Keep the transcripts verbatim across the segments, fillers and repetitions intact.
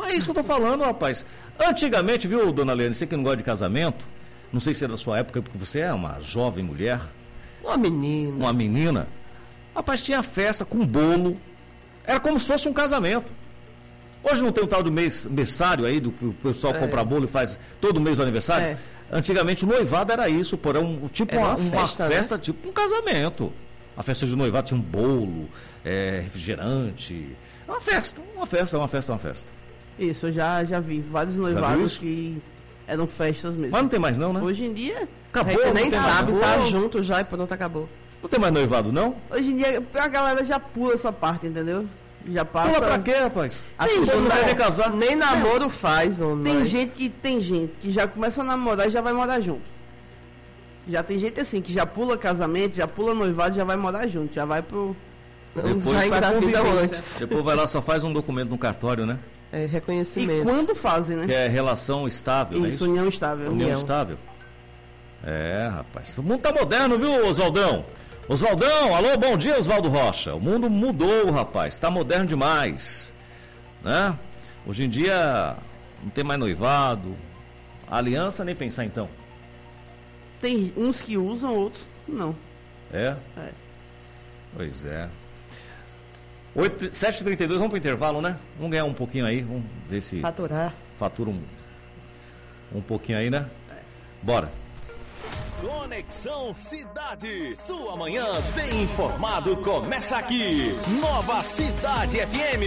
É isso que eu tô falando, rapaz. Antigamente, viu, dona Leane, você que não gosta de casamento, não sei se é da sua época, porque você é uma jovem mulher. Uma menina. Uma menina. Rapaz, tinha festa com bolo. Era como se fosse um casamento. Hoje não tem o tal do mês, mensário aí, do que o pessoal é. compra bolo e faz todo mês o aniversário? É. Antigamente o noivado era isso, porém, um, tipo era uma, uma festa, uma festa né? tipo um casamento. A festa de noivado tinha um bolo, é, refrigerante. Uma festa, uma festa, uma festa, uma festa. Isso, eu já, já vi vários noivados que eram festas mesmo. Mas não tem mais não, né? Hoje em dia... Acabou, a gente nem sabe, acabou. Tá junto já e pronto, acabou. Não tem mais noivado, não? Hoje em dia a galera já pula essa parte, entendeu? Já passa... Pula pra quê, rapaz? Tem gente, não vai casar. Nem namoro não. faz, homem. Tem mas... gente que tem gente que já começa a namorar e já vai morar junto. Já tem gente assim, que já pula casamento, já pula noivado, já vai morar junto, já vai pro... Depois já engravida antes. Depois vai lá, só faz um documento no cartório, né? É, reconhecimento. E quando fazem, né? Que é relação estável, isso, né? Isso, união estável. União, união estável. É, rapaz, o mundo tá moderno, viu, Oswaldão? Oswaldão, alô, bom dia, Oswaldo Rocha. O mundo mudou, rapaz, tá moderno demais, né? Hoje em dia não tem mais noivado, aliança nem pensar então. Tem uns que usam, outros não. É? É. Pois é. sete e trinta e dois, vamos pro intervalo, né? Vamos ganhar um pouquinho aí, vamos ver se... Faturar. Fatura um, um pouquinho aí, né? É. Bora. Conexão Cidade. Sua manhã bem informado começa aqui. Nova Cidade F M.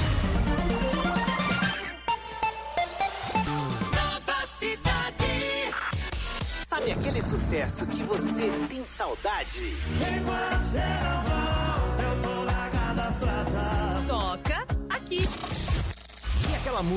Nova Cidade. Sabe aquele sucesso que você tem saudade? Toca aqui. E aquela música